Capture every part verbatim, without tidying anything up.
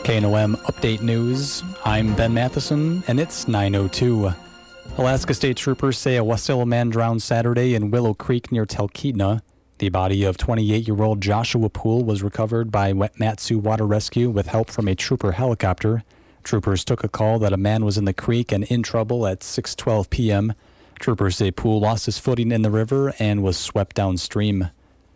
K N O M Update News. I'm Ben Matheson, and it's nine oh two. Alaska State Troopers say a Wasilla man drowned Saturday in Willow Creek near Talkeetna. The body of twenty-eight-year-old Joshua Poole was recovered by Matsu Water Rescue with help from a trooper helicopter. Troopers took a call that a man was in the creek and in trouble at six twelve p.m. Troopers say Poole lost his footing in the river and was swept downstream.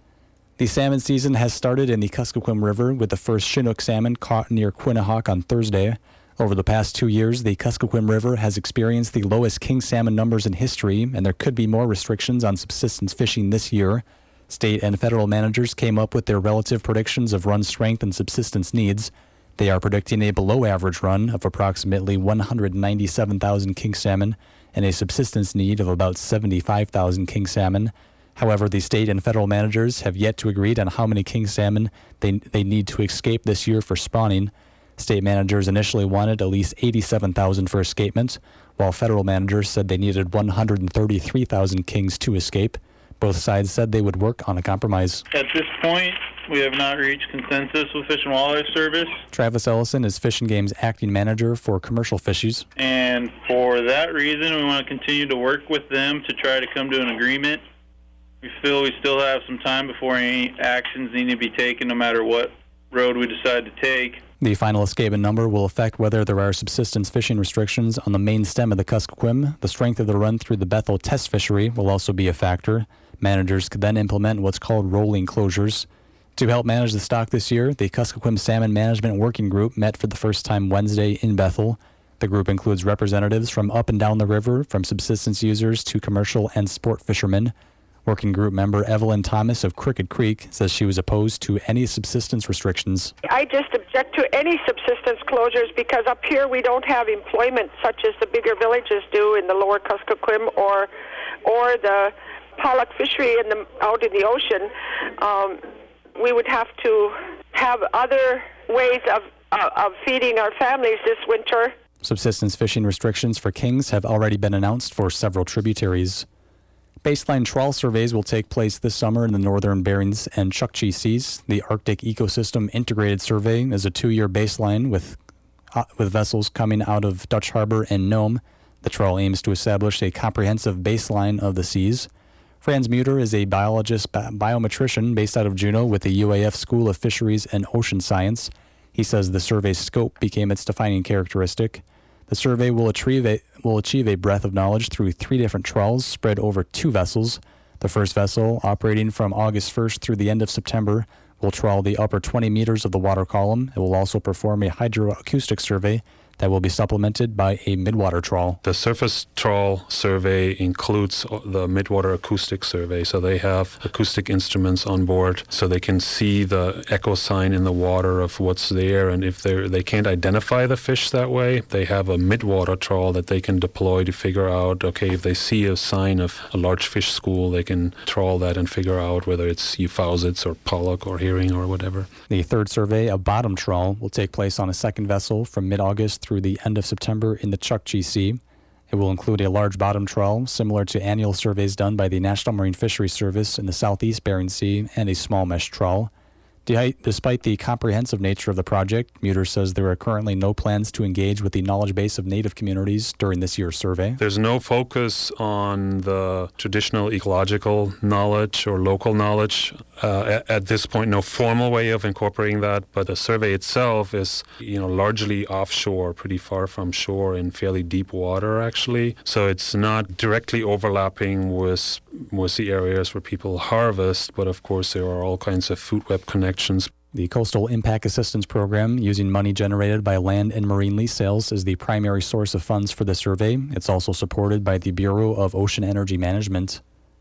The salmon season has started in the Kuskokwim River with the first Chinook salmon caught near Quinnahock on Thursday. Over the past two years, the Kuskokwim River has experienced the lowest king salmon numbers in history, and there could be more restrictions on subsistence fishing this year. State and federal managers came up with their relative predictions of run strength and subsistence needs. They are predicting a below-average run of approximately one hundred ninety-seven thousand king salmon and a subsistence need of about seventy-five thousand king salmon. However, the state and federal managers have yet to agree on how many king salmon they, they need to escape this year for spawning. State managers initially wanted at least eighty-seven thousand for escapement, while federal managers said they needed one hundred thirty-three thousand kings to escape. Both sides said they would work on a compromise. At this point, we have not reached consensus with Fish and Wildlife Service. Travis Ellison is Fish and Game's acting manager for commercial fisheries. And for that reason, we want to continue to work with them to try to come to an agreement. We feel we still have some time before any actions need to be taken, no matter what road we decide to take. The final escapement number will affect whether there are subsistence fishing restrictions on the main stem of the Kuskokwim. The strength of the run through the Bethel test fishery will also be a factor. Managers could then implement what's called rolling closures. To help manage the stock this year, the Kuskokwim Salmon Management Working Group met for the first time Wednesday in Bethel. The group includes representatives from up and down the river, from subsistence users to commercial and sport fishermen. Working group member Evelyn Thomas of Crooked Creek says she was opposed to any subsistence restrictions. I just object to any subsistence closures because up here we don't have employment such as the bigger villages do in the lower Kuskokwim or or the pollock fishery in the, out in the ocean. Um, we would have to have other ways of, uh, of feeding our families this winter. Subsistence fishing restrictions for kings have already been announced for several tributaries. Baseline trawl surveys will take place this summer in the northern Barents and Chukchi Seas. The Arctic Ecosystem Integrated Survey is a two-year baseline with uh, with vessels coming out of Dutch Harbor and Nome. The trawl aims to establish a comprehensive baseline of the seas. Franz Muter is a biologist bi- biometrician based out of Juneau with the U A F School of Fisheries and Ocean Science. He says the survey's scope became its defining characteristic. The survey will achieve, a, will achieve a breadth of knowledge through three different trawls spread over two vessels. The first vessel, operating from August first through the end of September, will trawl the upper twenty meters of the water column. It will also perform a hydroacoustic survey that will be supplemented by a midwater trawl. The surface trawl survey includes the midwater acoustic survey, so they have acoustic instruments on board so they can see the echo sign in the water of what's there, and if they they can't identify the fish that way, they have a midwater trawl that they can deploy to figure out, okay, if they see a sign of a large fish school, they can trawl that and figure out whether it's euphausids or pollock or herring or whatever. The third survey, a bottom trawl, will take place on a second vessel from mid-August through the end of September in the Chukchi Sea. It will include a large bottom trawl, similar to annual surveys done by the National Marine Fisheries Service in the southeast Bering Sea, and a small mesh trawl. Despite the comprehensive nature of the project, Muter says there are currently no plans to engage with the knowledge base of Native communities during this year's survey. There's no focus on the traditional ecological knowledge or local knowledge. Uh, at, at this point, no formal way of incorporating that, but the survey itself is, you know, largely offshore, pretty far from shore in fairly deep water, actually. So it's not directly overlapping with, with the areas where people harvest, but of course there are all kinds of food web connections. The Coastal Impact Assistance Program, using money generated by land and marine lease sales, is the primary source of funds for the survey. It's also supported by the Bureau of Ocean Energy Management.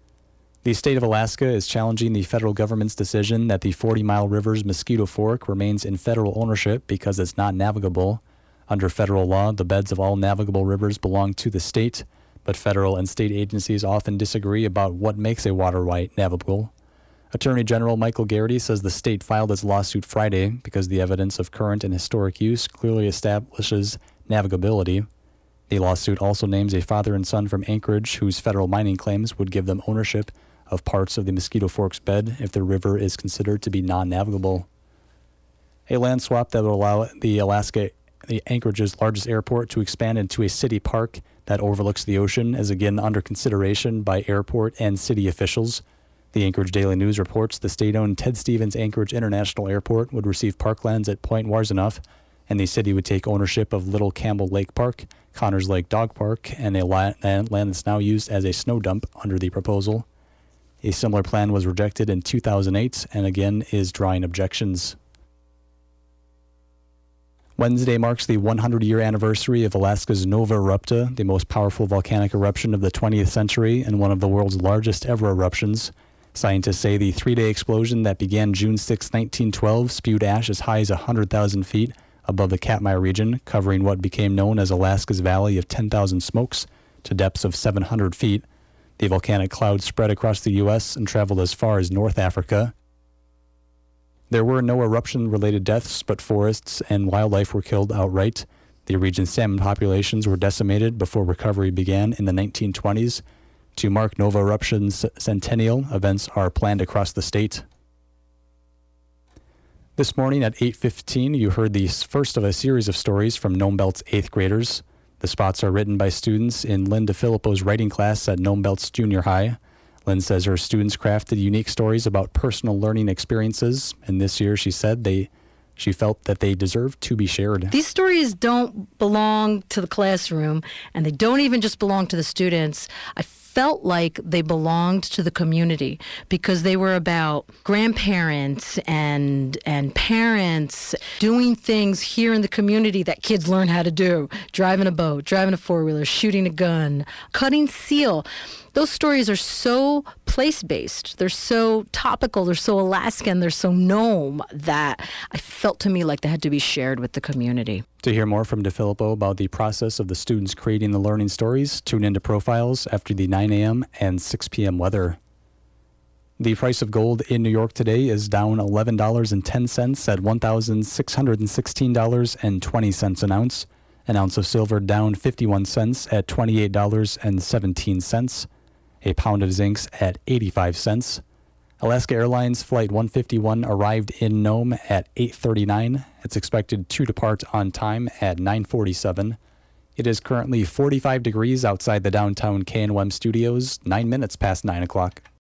The state of Alaska is challenging the federal government's decision that the Forty Mile River's Mosquito Fork remains in federal ownership because it's not navigable. Under federal law, the beds of all navigable rivers belong to the state, but federal and state agencies often disagree about what makes a water right navigable. Attorney General Michael Garrity says the state filed its lawsuit Friday because the evidence of current and historic use clearly establishes navigability. The lawsuit also names a father and son from Anchorage whose federal mining claims would give them ownership of parts of the Mosquito Fork's bed if the river is considered to be non-navigable. A land swap that will allow the Alaska, the Anchorage's largest airport, to expand into a city park that overlooks the ocean is again under consideration by airport and city officials. The Anchorage Daily News reports the state-owned Ted Stevens Anchorage International Airport would receive parklands at Point Warzenuff, and the city would take ownership of Little Campbell Lake Park, Connors Lake Dog Park, and a land that's now used as a snow dump under the proposal. A similar plan was rejected in two thousand eight and again is drawing objections. Wednesday marks the one hundred year anniversary of Alaska's Nova Erupta, the most powerful volcanic eruption of the twentieth century and one of the world's largest ever eruptions. Scientists say the three-day explosion that began June sixth, nineteen twelve, spewed ash as high as one hundred thousand feet above the Katmai region, covering what became known as Alaska's Valley of ten thousand Smokes to depths of seven hundred feet. The volcanic cloud spread across the U S and traveled as far as North Africa. There were no eruption-related deaths, but forests and wildlife were killed outright. The region's salmon populations were decimated before recovery began in the nineteen twenties. To mark Nova Eruption's centennial, events are planned across the state. This morning at eight fifteen, you heard the first of a series of stories from Nome Belt's eighth graders. The spots are written by students in Lynn DeFilippo's writing class at Nome Belt's junior high. Lynn says her students crafted unique stories about personal learning experiences, and this year she said they, she felt that they deserved to be shared. These stories don't belong to the classroom, and they don't even just belong to the students. I felt like they belonged to the community because they were about grandparents and and parents doing things here in the community that kids learn how to do. Driving a boat, driving a four-wheeler, shooting a gun, cutting seal. Those stories are so place-based. They're so topical. They're so Alaskan. They're so Nome that I felt to me like they had to be shared with the community. To hear more from DeFilippo about the process of the students creating the learning stories, tune into Profiles after the nine a.m. and six p.m. weather. The price of gold in New York today is down eleven dollars and ten cents at one thousand six hundred sixteen dollars and twenty cents an ounce. An ounce of silver down fifty-one cents at twenty-eight dollars and seventeen cents. A pound of zinc at eighty-five cents. Alaska Airlines Flight one fifty-one arrived in Nome at eight thirty-nine. It's expected to depart on time at nine forty-seven. It is currently forty-five degrees outside the downtown K N W M studios, nine minutes past nine o'clock.